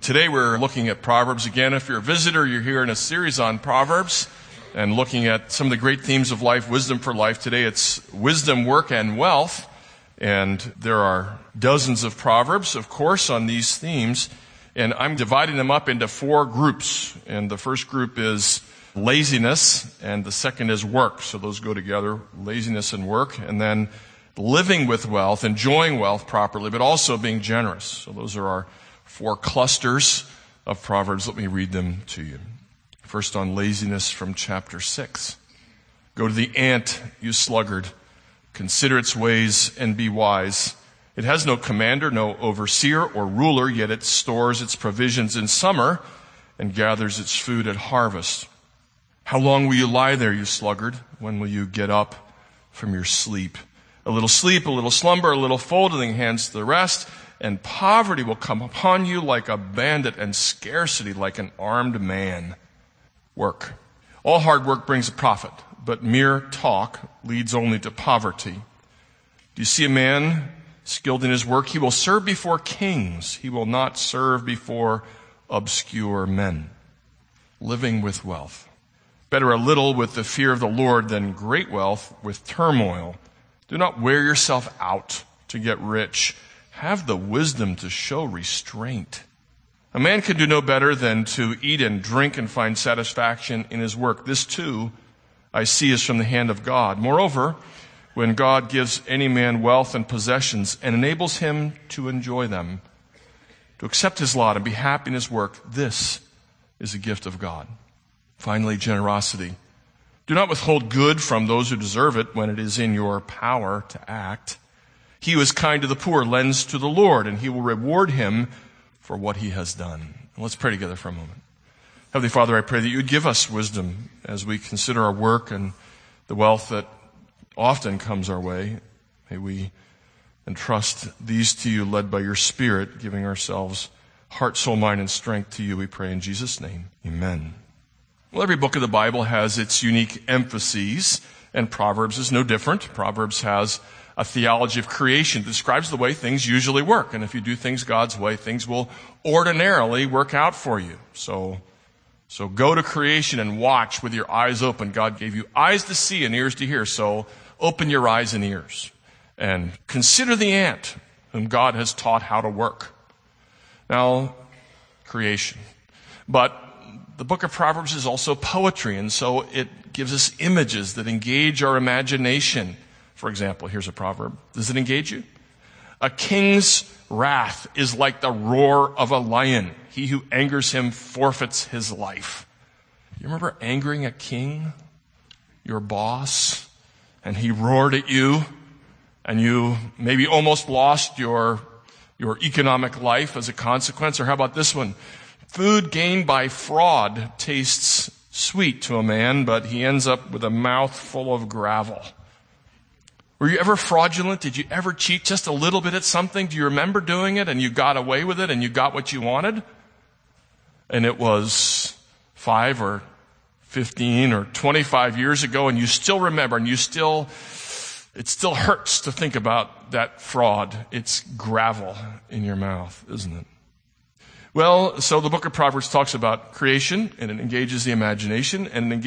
Today we're looking at Proverbs again. If you're a visitor, you're here in a series on Proverbs and looking at some of the great themes of life, wisdom for life. Today it's wisdom, work, and wealth. And there are dozens of Proverbs, of course, on these themes. And I'm dividing them up into four groups. And the first group is laziness, and the second is work. So those go together, laziness and work. And then living with wealth, enjoying wealth properly, but also being generous. So those are our four clusters of Proverbs. Let me read them to you. First on laziness from chapter 6. Go to the ant, you sluggard. Consider its ways and be wise. It has no commander, no overseer or ruler, yet it stores its provisions in summer and gathers its food at harvest. How long will you lie there, you sluggard? When will you get up from your sleep? A little slumber, a little folding hands to the rest, and poverty will come upon you like a bandit, and scarcity like an armed man. Work. All hard work brings a profit, but mere talk leads only to poverty. Do you see a man skilled in his work? He will serve before kings. He will not serve before obscure men. Living with wealth. Better a little with the fear of the Lord than great wealth with turmoil. Do not wear yourself out to get rich. Have the wisdom to show restraint. A man can do no better than to eat and drink and find satisfaction in his work. This too, I see, is from the hand of God. Moreover, when God gives any man wealth and possessions and enables him to enjoy them, to accept his lot and be happy in his work, this is a gift of God. Finally, generosity. Do not withhold good from those who deserve it when it is in your power to act. He who is kind to the poor lends to the Lord, and he will reward him for what he has done. Let's pray together for a moment. Heavenly Father, I pray that you would give us wisdom as we consider our work and the wealth that often comes our way. May we entrust these to you, led by your Spirit, giving ourselves heart, soul, mind, and strength to you, we pray in Jesus' name. Amen. Well, every book of the Bible has its unique emphases, and Proverbs is no different. Proverbs has a theology of creation that describes the way things usually work. And if you do things God's way, things will ordinarily work out for you. So go to creation and watch with your eyes open. God gave you eyes to see and ears to hear. So open your eyes and ears and consider the ant whom God has taught how to work. Now, creation. But the book of Proverbs is also poetry, and so it gives us images that engage our imagination. For example, here's a proverb. Does it engage you? A king's wrath is like the roar of a lion. He who angers him forfeits his life. You remember angering a king, your boss, and he roared at you, and you maybe almost lost your economic life as a consequence? Or how about this one? Food gained by fraud tastes sweet to a man, but he ends up with a mouth full of gravel. Were you ever fraudulent? Did you ever cheat just a little bit at something? Do you remember doing it and you got away with it and you got what you wanted? And it was 5 or 15 or 25 years ago, and you still remember, and it still hurts to think about that fraud. It's gravel in your mouth, isn't it? Well, so the book of Proverbs talks about creation, and it engages the imagination,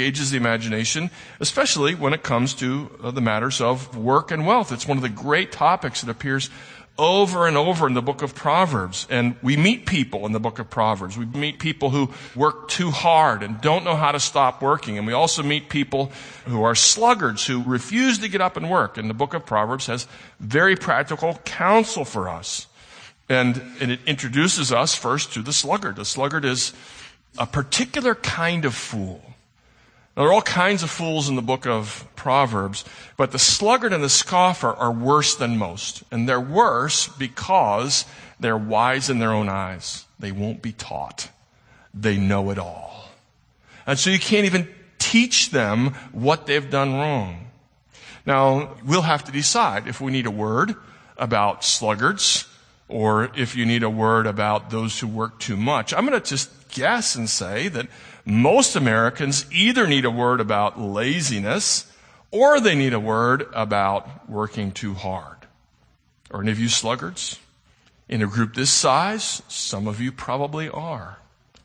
especially when it comes to the matters of work and wealth. It's one of the great topics that appears over and over in the book of Proverbs. And we meet people in the book of Proverbs. We meet people who work too hard and don't know how to stop working. And we also meet people who are sluggards, who refuse to get up and work. And the book of Proverbs has very practical counsel for us. And it introduces us first to the sluggard. The sluggard is a particular kind of fool. Now, there are all kinds of fools in the book of Proverbs, but the sluggard and the scoffer are worse than most. And they're worse because they're wise in their own eyes. They won't be taught. They know it all. And so you can't even teach them what they've done wrong. Now, we'll have to decide if we need a word about sluggards, or if you need a word about those who work too much. I'm going to just guess and say that most Americans either need a word about laziness or they need a word about working too hard. Are any of you sluggards? In a group this size, some of you probably are.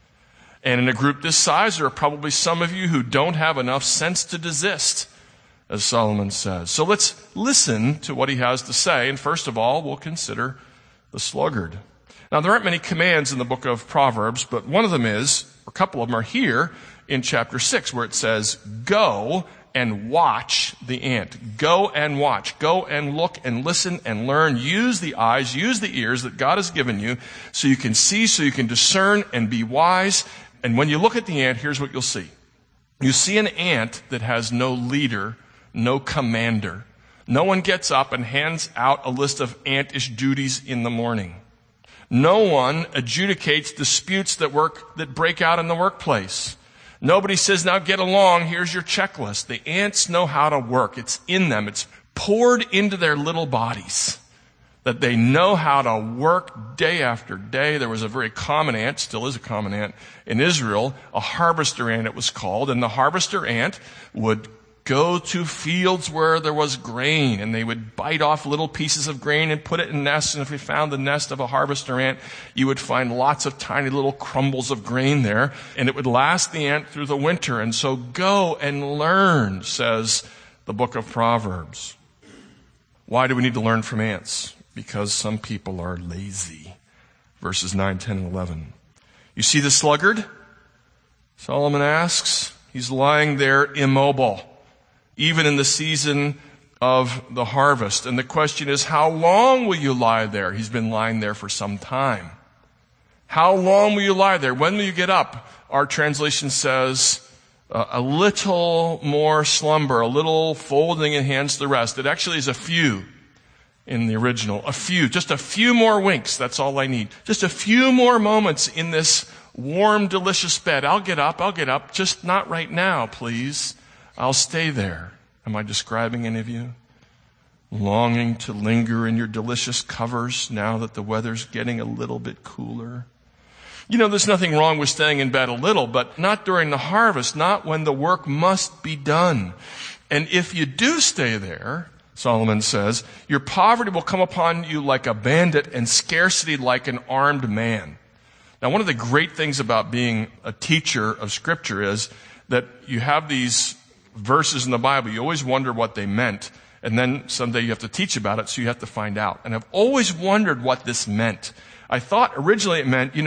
And in a group this size, there are probably some of you who don't have enough sense to desist, as Solomon says. So let's listen to what he has to say. And first of all, we'll consider the sluggard. Now, there aren't many commands in the book of Proverbs, but one of them is, or a couple of them are here in chapter 6, where it says, go and watch the ant. Go and watch. Go and look and listen and learn. Use the eyes, use the ears that God has given you so you can see, so you can discern and be wise. And when you look at the ant, here's what you'll see. You see an ant that has no leader, no commander. No one gets up and hands out a list of antish duties in the morning. No one adjudicates disputes that break out in the workplace. Nobody says, now get along, here's your checklist. The ants know how to work. It's in them. It's poured into their little bodies that they know how to work day after day. There was a very common ant, still is a common ant, in Israel, a harvester ant it was called. And the harvester ant would go to fields where there was grain, and they would bite off little pieces of grain and put it in nests. And if you found the nest of a harvester ant, you would find lots of tiny little crumbles of grain there, and it would last the ant through the winter. And so go and learn, says the book of Proverbs. Why do we need to learn from ants? Because some people are lazy. Verses 9, 10, and 11. You see the sluggard? Solomon asks. He's lying there immobile, even in the season of the harvest. And the question is, how long will you lie there? He's been lying there for some time. How long will you lie there? When will you get up? Our translation says, a little more slumber, a little folding in hands to the rest. It actually is a few in the original. A few. Just a few more winks. That's all I need. Just a few more moments in this warm, delicious bed. I'll get up. Just not right now, please. I'll stay there. Am I describing any of you? Longing to linger in your delicious covers now that the weather's getting a little bit cooler. You know, there's nothing wrong with staying in bed a little, but not during the harvest, not when the work must be done. And if you do stay there, Solomon says, your poverty will come upon you like a bandit and scarcity like an armed man. Now, one of the great things about being a teacher of Scripture is that you have these verses in the Bible. You always wonder what they meant. And then someday you have to teach about it, so you have to find out. And I've always wondered what this meant. I thought originally it meant,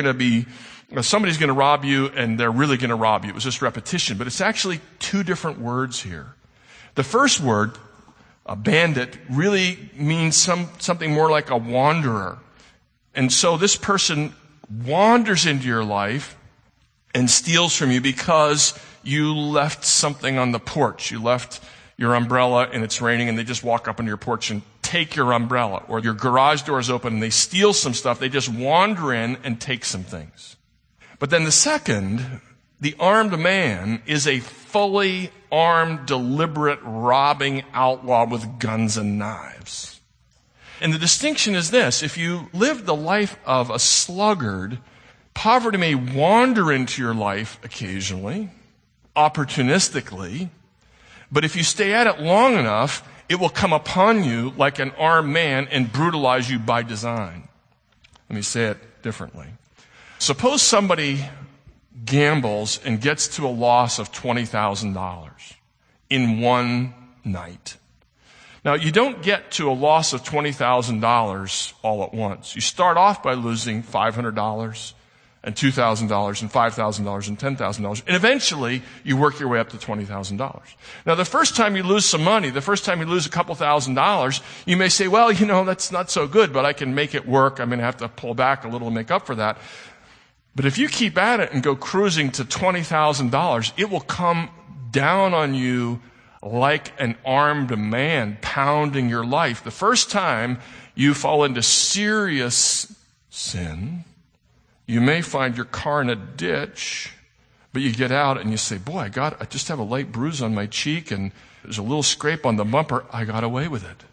somebody's going to rob you and they're really going to rob you. It was just repetition. But it's actually two different words here. The first word, a bandit, really means something more like a wanderer. And so this person wanders into your life and steals from you because you left something on the porch. You left your umbrella and it's raining, and they just walk up on your porch and take your umbrella. Or your garage door is open and they steal some stuff. They just wander in and take some things. But then the second, the armed man, is a fully armed, deliberate, robbing outlaw with guns and knives. And the distinction is this: if you live the life of a sluggard, poverty may wander into your life occasionally, opportunistically, but if you stay at it long enough, it will come upon you like an armed man and brutalize you by design. Let me say it differently. Suppose somebody gambles and gets to a loss of $20,000 in one night. Now, you don't get to a loss of $20,000 all at once. You start off by losing $500 and $2,000 and $5,000 and $10,000. And eventually, you work your way up to $20,000. Now, the first time you lose some money, the first time you lose a couple $1,000s, you may say, well, that's not so good, but I can make it work. I'm going to have to pull back a little to make up for that. But if you keep at it and go cruising to $20,000, it will come down on you like an armed man pounding your life. The first time you fall into serious sin, you may find your car in a ditch, but you get out and you say, boy, I just have a light bruise on my cheek and there's a little scrape on the bumper. I got away with it.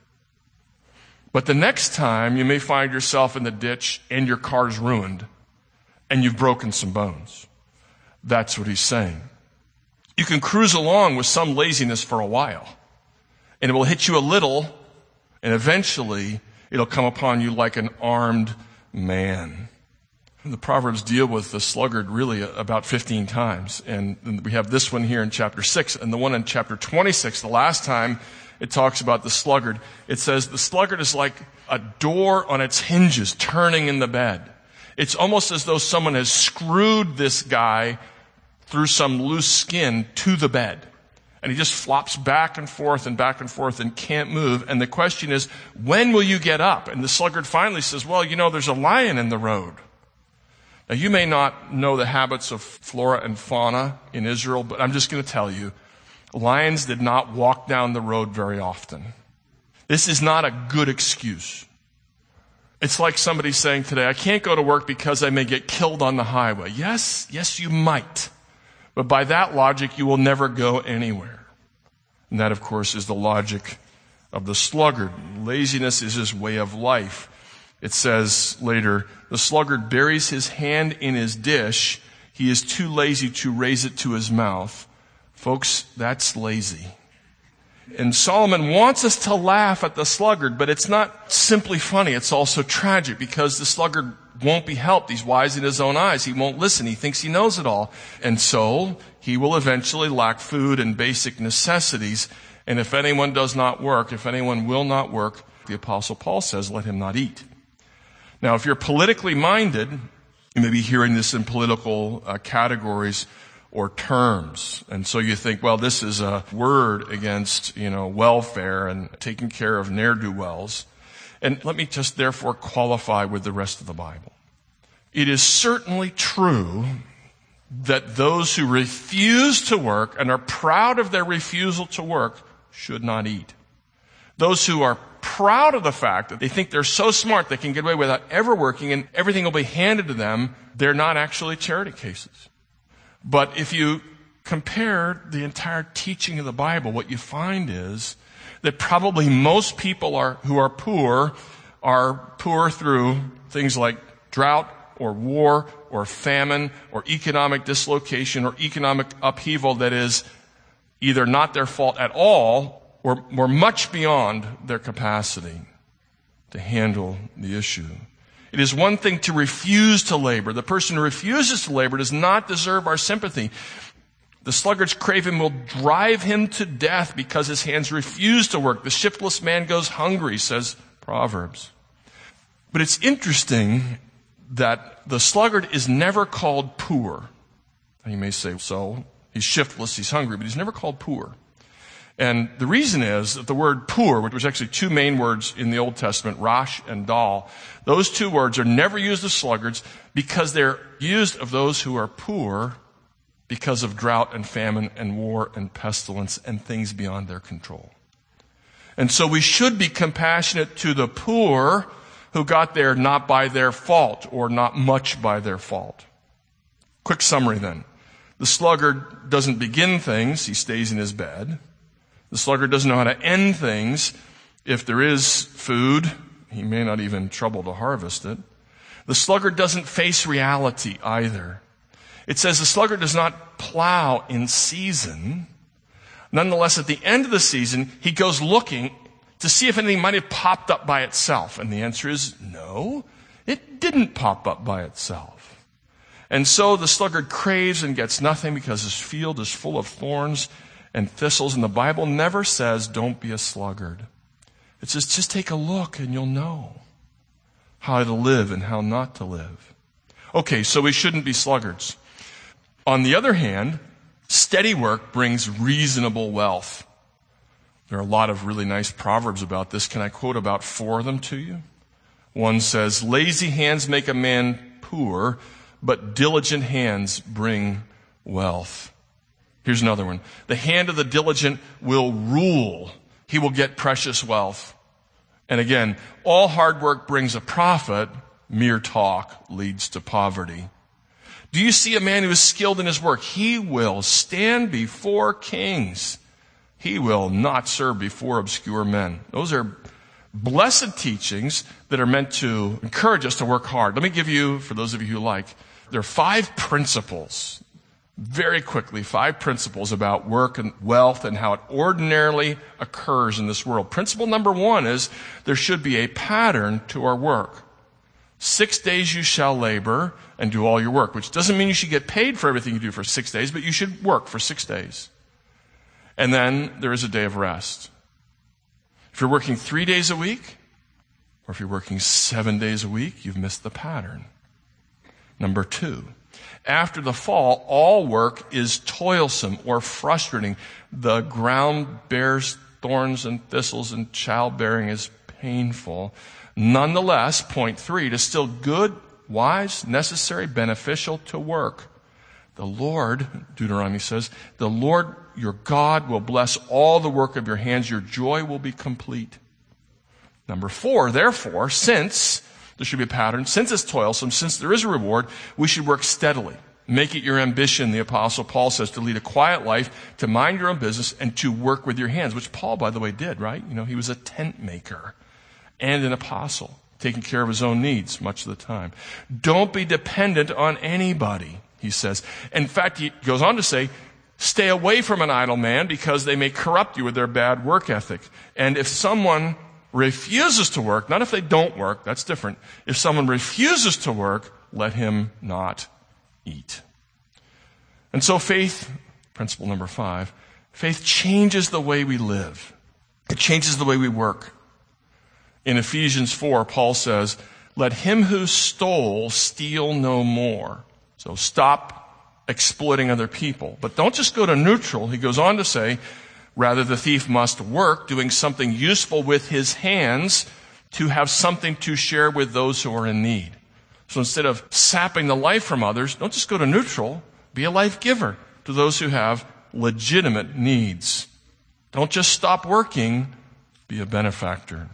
But the next time you may find yourself in the ditch and your car's ruined and you've broken some bones. That's what he's saying. You can cruise along with some laziness for a while, and it will hit you a little, and eventually It'll come upon you like an armed man. The Proverbs deal with the sluggard really about 15 times. And we have this one here in chapter 6, and the one in chapter 26, the last time it talks about the sluggard. It says the sluggard is like a door on its hinges turning in the bed. It's almost as though someone has screwed this guy through some loose skin to the bed. And he just flops back and forth and can't move. And the question is, when will you get up? And the sluggard finally says, well, there's a lion in the road. Now, you may not know the habits of flora and fauna in Israel, but I'm just going to tell you, lions did not walk down the road very often. This is not a good excuse. It's like somebody saying today, I can't go to work because I may get killed on the highway. Yes, you might. But by that logic, you will never go anywhere. And that, of course, is the logic of the sluggard. Laziness is his way of life. It says later, the sluggard buries his hand in his dish. He is too lazy to raise it to his mouth. Folks, that's lazy. And Solomon wants us to laugh at the sluggard, but it's not simply funny. It's also tragic because the sluggard won't be helped. He's wise in his own eyes. He won't listen. He thinks he knows it all. And so he will eventually lack food and basic necessities. And if anyone will not work, the Apostle Paul says, let him not eat. Now, if you're politically minded, you may be hearing this in political categories or terms. And so you think, well, this is a word against, welfare and taking care of ne'er-do-wells. And let me just therefore qualify with the rest of the Bible. It is certainly true that those who refuse to work and are proud of their refusal to work should not eat. Those who are proud of the fact that they think they're so smart they can get away without ever working and everything will be handed to them, they're not actually charity cases. But if you compare the entire teaching of the Bible, what you find is that probably most people who are poor through things like drought or war or famine or economic dislocation or economic upheaval that is either not their fault at all or much beyond their capacity to handle the issue. It is one thing to refuse to labor. The person who refuses to labor does not deserve our sympathy. The sluggard's craving will drive him to death because his hands refuse to work. The shiftless man goes hungry, says Proverbs. But it's interesting that the sluggard is never called poor. And you may say, so, he's shiftless, he's hungry, but he's never called poor. And the reason is that the word poor, which was actually two main words in the Old Testament, Rosh and Dal, those two words are never used of sluggards because they're used of those who are poor because of drought and famine and war and pestilence and things beyond their control. And so we should be compassionate to the poor who got there not by their fault or not much by their fault. Quick summary then. The sluggard doesn't begin things, he stays in his bed. The sluggard doesn't know how to end things. If there is food, he may not even trouble to harvest it. The sluggard doesn't face reality either. It says the sluggard does not plow in season. Nonetheless, at the end of the season, he goes looking to see if anything might have popped up by itself. And the answer is no, it didn't pop up by itself. And so the sluggard craves and gets nothing because his field is full of thorns and thistles. And the Bible never says, don't be a sluggard. It says, just take a look and you'll know how to live and how not to live. Okay, so we shouldn't be sluggards. On the other hand, steady work brings reasonable wealth. There are a lot of really nice proverbs about this. Can I quote about 4 of them to you? One says, lazy hands make a man poor, but diligent hands bring wealth. Here's another one. The hand of the diligent will rule. He will get precious wealth. And again, all hard work brings a profit. Mere talk leads to poverty. Do you see a man who is skilled in his work? He will stand before kings. He will not serve before obscure men. Those are blessed teachings that are meant to encourage us to work hard. Let me give you, for those of you who like, there are 5 principles Very quickly, 5 principles about work and wealth and how it ordinarily occurs in this world. Principle number 1 is there should be a pattern to our work. 6 days you shall labor and do all your work, which doesn't mean you should get paid for everything you do for 6 days, but you should work for 6 days. And then there is a day of rest. If you're working 3 days a week, or if you're working 7 days a week, you've missed the pattern. Number 2, after the fall, all work is toilsome or frustrating. The ground bears thorns and thistles, and childbearing is painful. Nonetheless, point 3, it is still good, wise, necessary, beneficial to work. The Lord, Deuteronomy says, the Lord your God will bless all the work of your hands. Your joy will be complete. Number 4, therefore, since there should be a pattern, since it's toilsome, since there is a reward, we should work steadily. Make it your ambition, the Apostle Paul says, to lead a quiet life, to mind your own business, and to work with your hands, which Paul, by the way, did, right? He was a tent maker and an apostle, taking care of his own needs much of the time. Don't be dependent on anybody, he says. In fact, he goes on to say, stay away from an idle man because they may corrupt you with their bad work ethic. And if someone refuses to work, not if they don't work, that's different. If someone refuses to work, let him not eat. And so faith, principle number 5, faith changes the way we live. It changes the way we work. In Ephesians 4, Paul says, let him who stole steal no more. So stop exploiting other people. But don't just go to neutral. He goes on to say, rather the thief must work, doing something useful with his hands to have something to share with those who are in need. So instead of sapping the life from others, don't just go to neutral. Be a life giver to those who have legitimate needs. Don't just stop working. Be a benefactor.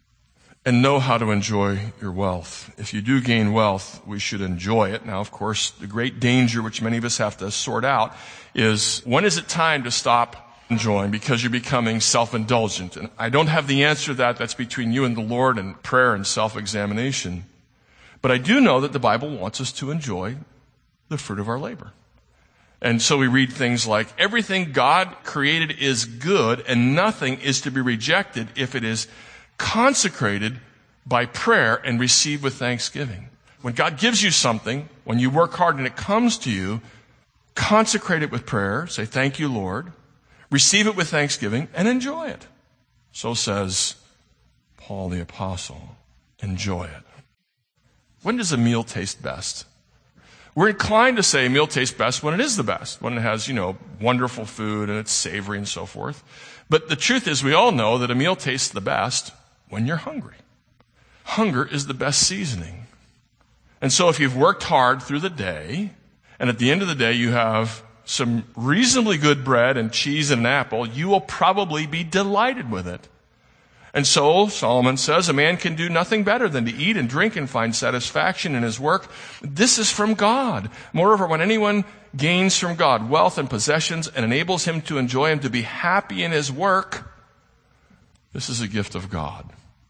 And know how to enjoy your wealth. If you do gain wealth, we should enjoy it. Now, of course, the great danger, which many of us have to sort out, is when is it time to stop enjoying because you're becoming self-indulgent? And I don't have the answer to that. That's between you and the Lord and prayer and self-examination. But I do know that the Bible wants us to enjoy the fruit of our labor. And so we read things like, everything God created is good and nothing is to be rejected if it is consecrated by prayer and received with thanksgiving. When God gives you something, when you work hard and it comes to you, consecrate it with prayer. Say, thank you, Lord. Receive it with thanksgiving and enjoy it. So says Paul the Apostle. Enjoy it. When does a meal taste best? We're inclined to say a meal tastes best when it is the best, when it has, wonderful food and it's savory and so forth. But the truth is we all know that a meal tastes the best when you're hungry. Hunger is the best seasoning. And so if you've worked hard through the day, and at the end of the day you have some reasonably good bread and cheese and an apple, you will probably be delighted with it. And so, Solomon says, a man can do nothing better than to eat and drink and find satisfaction in his work. This is from God. Moreover, when anyone gains from God wealth and possessions and enables him to enjoy him, to be happy in his work, this is a gift of God.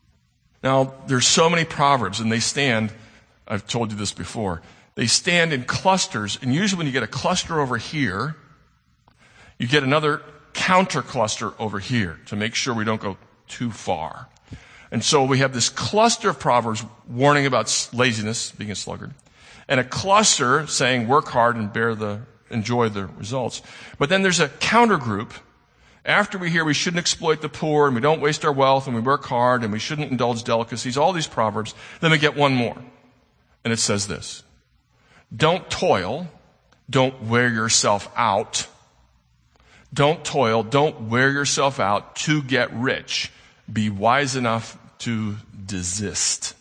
Now, there's so many proverbs, and they stand, I've told you this before, they stand in clusters, and usually when you get a cluster over here, you get another counter cluster over here to make sure we don't go too far. And so we have this cluster of proverbs warning about laziness, being a sluggard, and a cluster saying work hard and enjoy the results. But then there's a counter group. After we hear we shouldn't exploit the poor and we don't waste our wealth and we work hard and we shouldn't indulge delicacies, all these proverbs, then we get one more. And it says this: don't toil, don't wear yourself out. Don't toil, don't wear yourself out to get rich. Be wise enough to desist.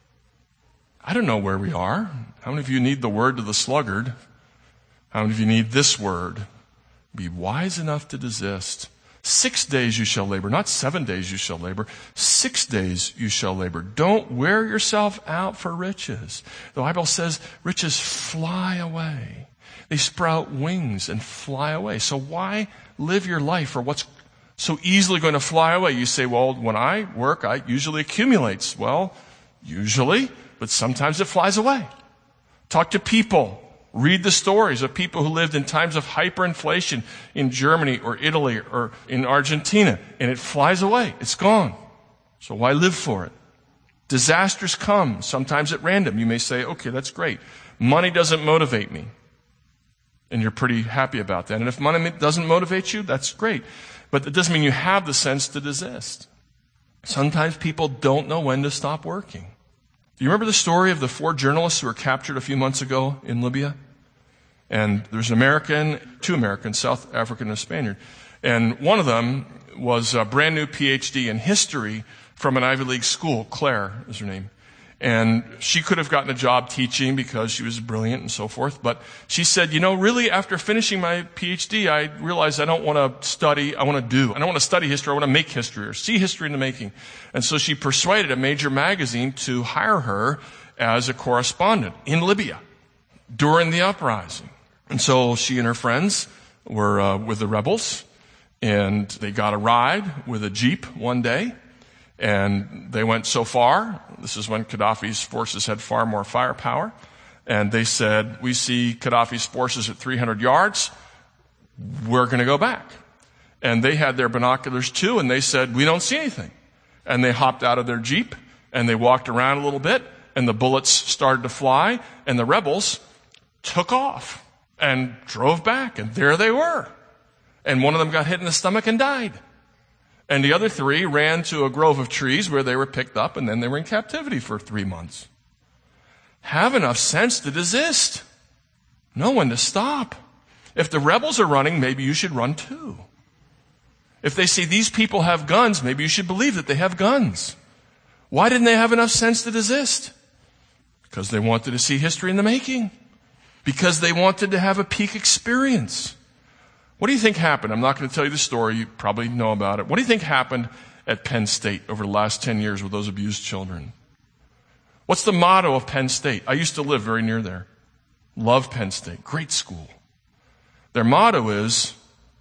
I don't know where we are. How many of you need the word to the sluggard? How many of you need this word? Be wise enough to desist. 6 days you shall labor, not 7 days you shall labor. 6 days you shall labor. Don't wear yourself out for riches. The Bible says riches fly away. They sprout wings and fly away. So why live your life for what's so easily going to fly away? You say, well, when I work, I usually accumulates. Well, usually, but sometimes it flies away. Talk to people Read the stories of people who lived in times of hyperinflation in Germany or Italy or in Argentina, and it flies away. It's gone. So why live for it? Disasters come, sometimes at random. You may say, okay, that's great. Money doesn't motivate me. And you're pretty happy about that. And if money doesn't motivate you, that's great. But that doesn't mean you have the sense to desist. Sometimes people don't know when to stop working. Do you remember the story of the 4 journalists who were captured a few months ago in Libya? And there's an American, 2 Americans, South African and a Spaniard. And one of them was a brand new PhD in history from an Ivy League school. Claire is her name. And she could have gotten a job teaching because she was brilliant and so forth. But she said, really, after finishing my PhD, I realized I don't want to study, I want to do. I don't want to study history, I want to make history or see history in the making. And so she persuaded a major magazine to hire her as a correspondent in Libya during the uprising. And so she and her friends were with the rebels, and they got a ride with a Jeep one day. And they went so far, this is when Gaddafi's forces had far more firepower, and they said, we see Gaddafi's forces at 300 yards, we're going to go back. And they had their binoculars too, and they said, we don't see anything. And they hopped out of their Jeep, and they walked around a little bit, and the bullets started to fly, and the rebels took off and drove back, and there they were. And one of them got hit in the stomach and died. And the other 3 ran to a grove of trees where they were picked up, and then they were in captivity for 3 months. Have enough sense to desist. Know when to stop. If the rebels are running, maybe you should run too. If they see these people have guns, maybe you should believe that they have guns. Why didn't they have enough sense to desist? Because they wanted to see history in the making. Because they wanted to have a peak experience. What do you think happened? I'm not going to tell you the story. You probably know about it. What do you think happened at Penn State over the last 10 years with those abused children? What's the motto of Penn State? I used to live very near there. Love Penn State. Great school. Their motto is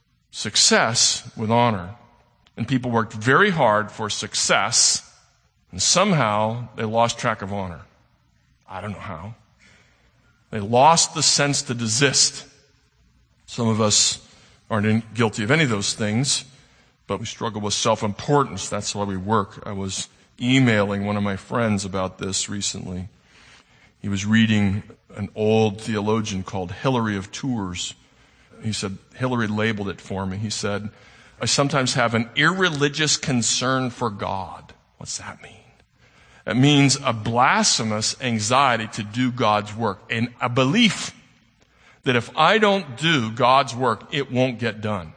success with honor. And people worked very hard for success, and somehow they lost track of honor. I don't know how. They lost the sense to desist. Some of us aren't guilty of any of those things, but we struggle with self-importance. That's why we work. I was emailing one of my friends about this recently. He was reading an old theologian called Hilary of Tours. He said, Hilary labeled it for me. He said, I sometimes have an irreligious concern for God. What's that mean? It means a blasphemous anxiety to do God's work and a belief that if I don't do God's work, it won't get done.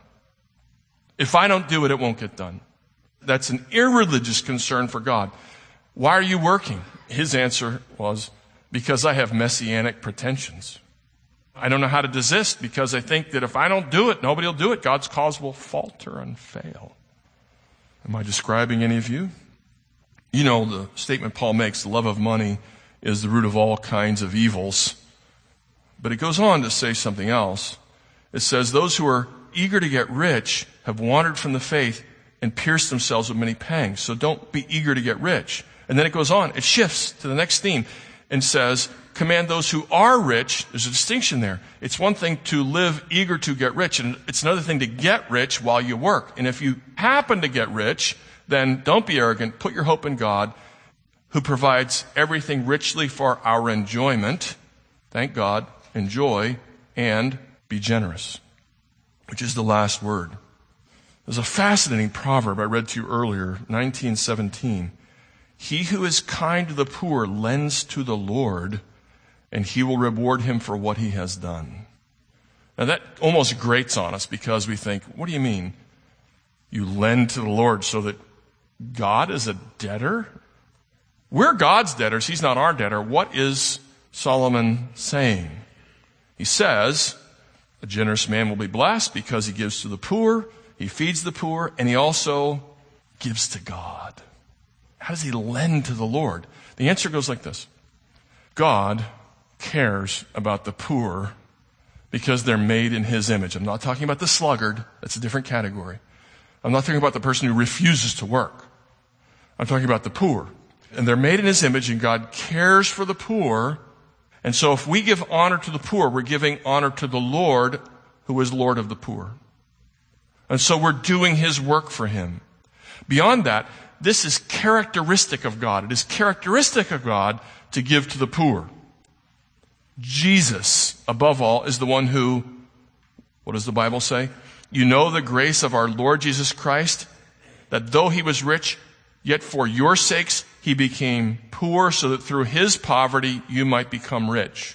If I don't do it, it won't get done. That's an irreligious concern for God. Why are you working? His answer was, because I have messianic pretensions. I don't know how to desist because I think that if I don't do it, nobody will do it. God's cause will falter and fail. Am I describing any of you? You know the statement Paul makes, the love of money is the root of all kinds of evils. But it goes on to say something else. It says, those who are eager to get rich have wandered from the faith and pierced themselves with many pangs. So don't be eager to get rich. And then it goes on. It shifts to the next theme and says, command those who are rich. There's a distinction there. It's one thing to live eager to get rich, and it's another thing to get rich while you work. And if you happen to get rich, then don't be arrogant. Put your hope in God, who provides everything richly for our enjoyment. Thank God. Enjoy and be generous, which is the last word. There's a fascinating proverb I read to you earlier, 19:17. He who is kind to the poor lends to the Lord, and he will reward him for what he has done. Now that almost grates on us because we think, what do you mean? You lend to the Lord so that God is a debtor? We're God's debtors. He's not our debtor. What is Solomon saying? He says, a generous man will be blessed because he gives to the poor, he feeds the poor, and he also gives to God. How does he lend to the Lord? The answer goes like this. God cares about the poor because they're made in his image. I'm not talking about the sluggard. That's a different category. I'm not talking about the person who refuses to work. I'm talking about the poor. And they're made in his image, and God cares for the poor. And so if we give honor to the poor, we're giving honor to the Lord, who is Lord of the poor. And so we're doing his work for him. Beyond that, this is characteristic of God. It is characteristic of God to give to the poor. Jesus, above all, is the one who, what does the Bible say? You know the grace of our Lord Jesus Christ, that though he was rich, yet for your sakes he became poor, so that through his poverty you might become rich.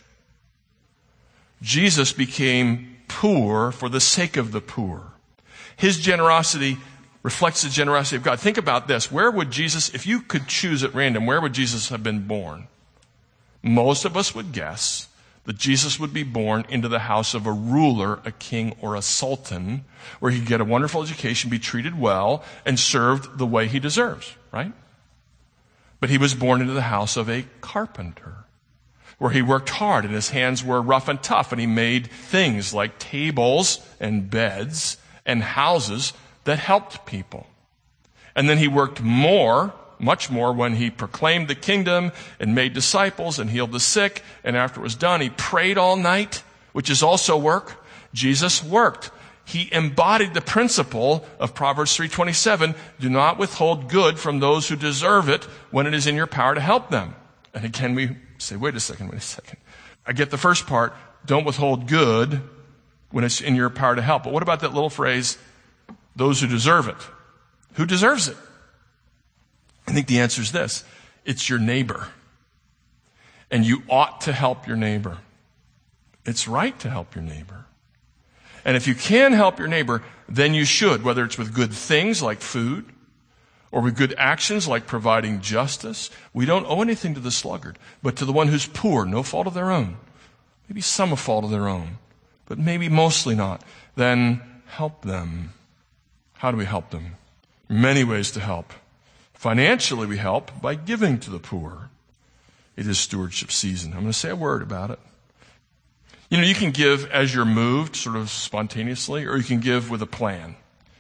Jesus became poor for the sake of the poor. His generosity reflects the generosity of God. Think about this. Where would Jesus, if you could choose at random, where would Jesus have been born? Most of us would guess that Jesus would be born into the house of a ruler, a king, or a sultan, where he'd get a wonderful education, be treated well, and served the way he deserves, right? But he was born into the house of a carpenter, where he worked hard and his hands were rough and tough, and he made things like tables and beds and houses that helped people. And then he worked more, much more, when he proclaimed the kingdom and made disciples and healed the sick. And after it was done, he prayed all night, which is also work. Jesus worked. He embodied the principle of Proverbs 3:27, do not withhold good from those who deserve it when it is in your power to help them. And again, we say, wait a second. I get the first part, don't withhold good when it's in your power to help. But what about that little phrase, those who deserve it? Who deserves it? I think the answer is this. It's your neighbor. And you ought to help your neighbor. It's right to help your neighbor. And if you can help your neighbor, then you should, whether it's with good things like food or with good actions like providing justice. We don't owe anything to the sluggard, but to the one who's poor, no fault of their own. Maybe some a fault of their own, but maybe mostly not. Then help them. How do we help them? Many ways to help. Financially, we help by giving to the poor. It is stewardship season. I'm going to say a word about it. You know, you can give as you're moved, sort of spontaneously, or you can give with a plan.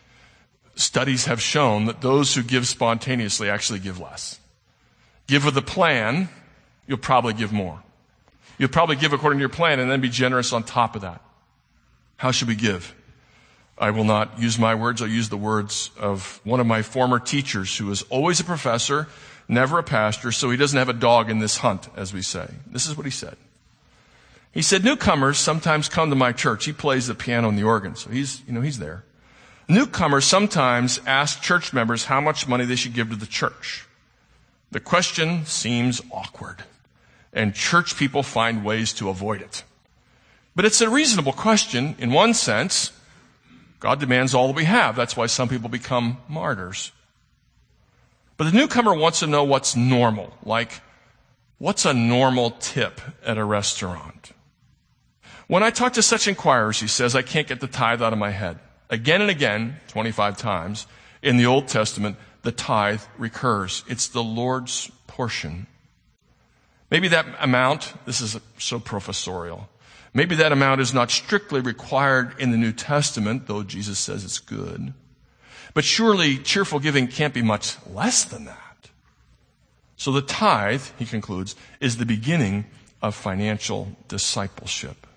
Studies have shown that those who give spontaneously actually give less. Give with a plan, you'll probably give more. You'll probably give according to your plan and then be generous on top of that. How should we give? I will not use my words. I'll use the words of one of my former teachers who was always a professor, never a pastor, so he doesn't have a dog in this hunt, as we say. This is what he said. He said, newcomers sometimes come to my church. He plays the piano and the organ, so he's there. Newcomers sometimes ask church members how much money they should give to the church. The question seems awkward, and church people find ways to avoid it. But it's a reasonable question in one sense. God demands all that we have. That's why some people become martyrs. But the newcomer wants to know what's normal, like what's a normal tip at a restaurant? When I talk to such inquirers, he says, I can't get the tithe out of my head. Again and again, 25 times, in the Old Testament, the tithe recurs. It's the Lord's portion. Maybe that amount, this is so professorial, maybe that amount is not strictly required in the New Testament, though Jesus says it's good. But surely cheerful giving can't be much less than that. So the tithe, he concludes, is the beginning of financial discipleship.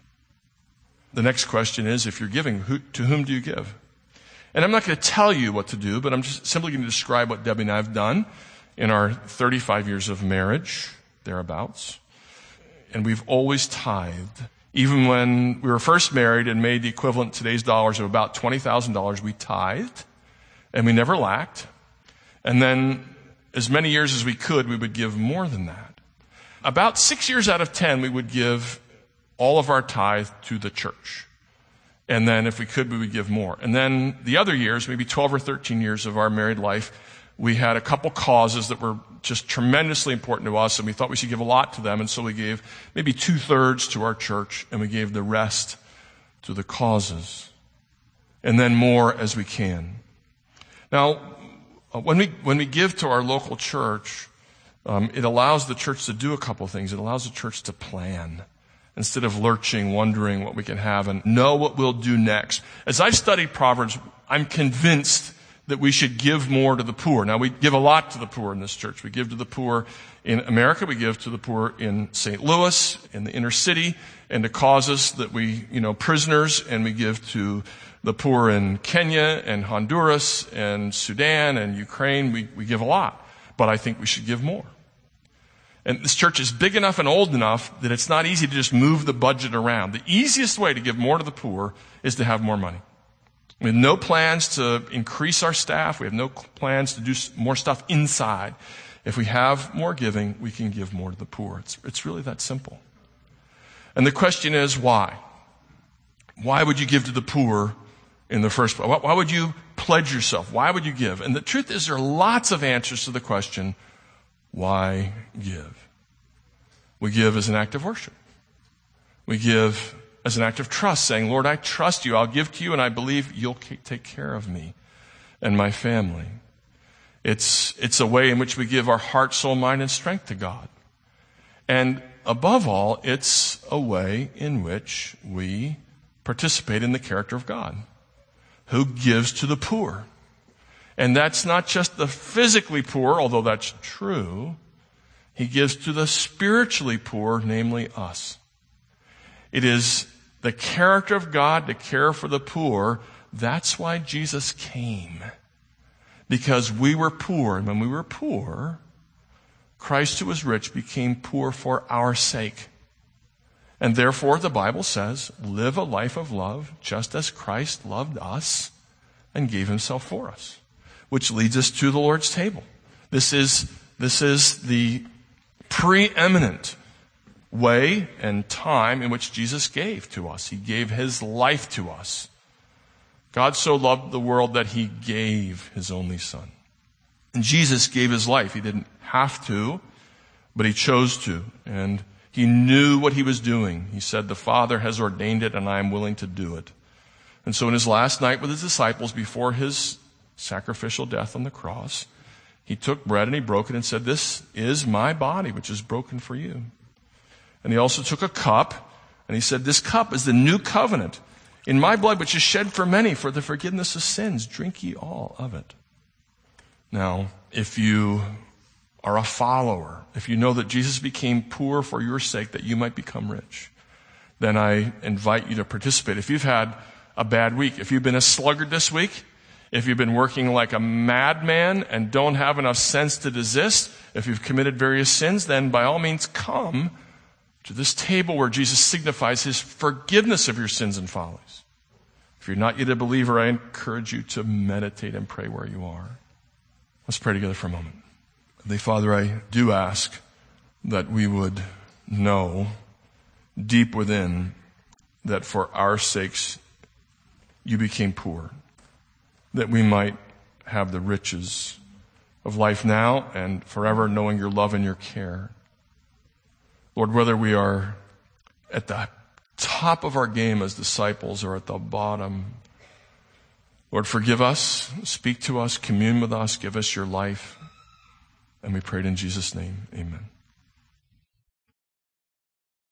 The next question is, if you're giving, to whom do you give? And I'm not going to tell you what to do, but I'm just simply going to describe what Debbie and I have done in our 35 years of marriage, thereabouts. And we've always tithed. Even when we were first married and made the equivalent today's dollars of about $20,000, we tithed, and we never lacked. And then as many years as we could, we would give more than that. About 6 years out of 10, we would give all of our tithe to the church. And then if we could, we would give more. And then the other years, maybe 12 or 13 years of our married life, we had a couple causes that were just tremendously important to us, and we thought we should give a lot to them. And so we gave maybe 2/3 to our church, and we gave the rest to the causes. And then more as we can. Now, when we give to our local church, it allows the church to do a couple things. It allows the church to plan instead of lurching, wondering what we can have and know what we'll do next. As I've studied Proverbs, I'm convinced that we should give more to the poor. Now, we give a lot to the poor in this church. We give to the poor in America. We give to the poor in St. Louis, in the inner city, and to causes that we, prisoners, and we give to the poor in Kenya and Honduras and Sudan and Ukraine. We give a lot, but I think we should give more. And this church is big enough and old enough that it's not easy to just move the budget around. The easiest way to give more to the poor is to have more money. We have no plans to increase our staff. We have no plans to do more stuff inside. If we have more giving, we can give more to the poor. It's really that simple. And the question is, why? Why would you give to the poor in the first place? Why would you pledge yourself? Why would you give? And the truth is, there are lots of answers to the question, why give? We give as an act of worship. We give as an act of trust, saying, Lord, I trust you. I'll give to you, and I believe you'll take care of me and my family. It's a way in which we give our heart, soul, mind, and strength to God. And above all, it's a way in which we participate in the character of God, who gives to the poor. And that's not just the physically poor, although that's true. He gives to the spiritually poor, namely us. It is the character of God to care for the poor. That's why Jesus came. Because we were poor. And when we were poor, Christ who was rich became poor for our sake. And therefore, the Bible says, live a life of love just as Christ loved us and gave himself for us. Which leads us to the Lord's table. This is the preeminent way and time in which Jesus gave to us. He gave his life to us. God so loved the world that he gave his only son. And Jesus gave his life. He didn't have to, but he chose to. And he knew what he was doing. He said, the Father has ordained it and I am willing to do it. And so in his last night with his disciples before his sacrificial death on the cross, he took bread and he broke it and said, this is my body, which is broken for you. And he also took a cup and he said, this cup is the new covenant in my blood, which is shed for many for the forgiveness of sins. Drink ye all of it. Now, if you are a follower, if you know that Jesus became poor for your sake that you might become rich, then I invite you to participate. If you've had a bad week, if you've been a sluggard this week, if you've been working like a madman and don't have enough sense to desist, if you've committed various sins, then by all means come to this table where Jesus signifies his forgiveness of your sins and follies. If you're not yet a believer, I encourage you to meditate and pray where you are. Let's pray together for a moment. Heavenly Father, I do ask that we would know deep within that for our sakes you became poor, that we might have the riches of life now and forever, knowing your love and your care. Lord, whether we are at the top of our game as disciples or at the bottom, Lord, forgive us, speak to us, commune with us, give us your life. And we pray it in Jesus' name. Amen.